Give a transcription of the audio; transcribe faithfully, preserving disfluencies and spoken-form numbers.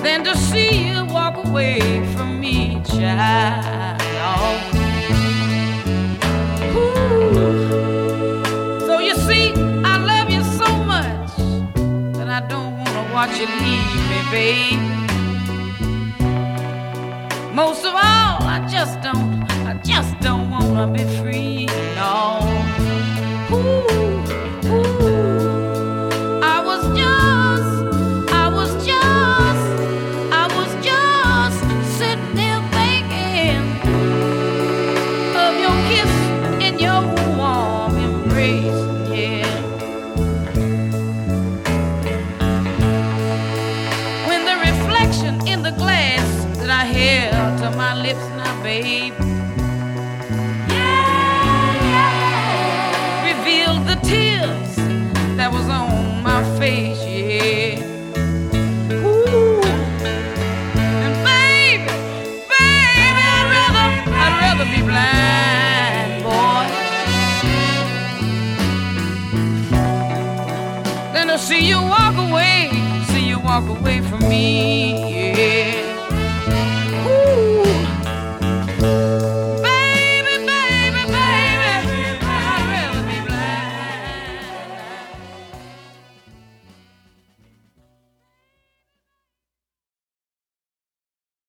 than to see you walk away from me, child. Ooh. So you see, I love you so much that I don't want to watch you leave me, babe. Most of all, I just don't, I just don't want to be free, no. Ooh. To my lips now, babe, yeah, yeah. Revealed the tears that was on my face, yeah. Ooh. And baby, baby, I'd rather, I'd rather be blind, boy, than to see you walk away, see you walk away from me, yeah.